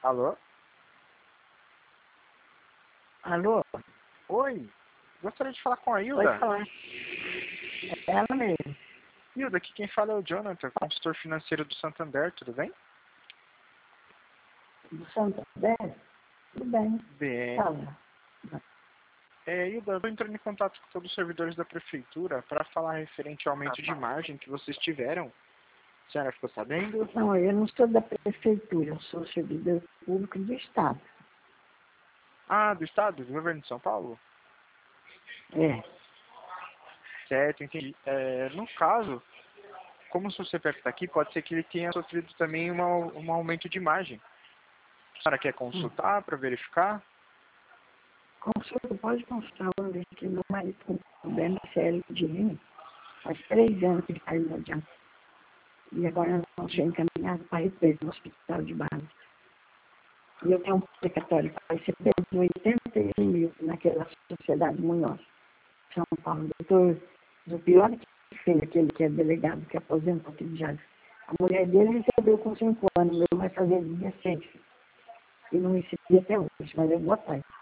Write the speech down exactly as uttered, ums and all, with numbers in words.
Alô? Alô? Oi, gostaria de falar com a Hilda. Pode falar. É ela mesmo. Hilda, aqui quem fala é o Jonathan, consultor financeiro do Santander, tudo bem? Do Santander? Tudo bem. Bem. Fala. É, Hilda, eu estou entrando em contato com todos os servidores da prefeitura para falar referente ao aumento de margem que vocês tiveram. A senhora ficou sabendo? Não, eu não sou da prefeitura, eu sou servidor público do Estado. Ah, do Estado, do governo de São Paulo? É. Certo, entendi. É, no caso, como o seu C P F está aqui, pode ser que ele tenha sofrido também uma, um aumento de margem. A senhora quer Hum. consultar para verificar? Consulta, pode consultar onde que meu marido com problema sério de rim. Faz três anos que ele caiu no adiante. E agora nós vamos ser encaminhados para represo no hospital de base. E eu tenho um precatório para receber de oitenta e um mil naquela sociedade Munhoz, São Paulo. Doutor, do pior que fez aquele que é delegado, que aposentou aqui de Jales. A mulher dele recebeu com cinco anos, meu vai fazer dezesseis. E não recebi até hoje, mas eu vou atrás.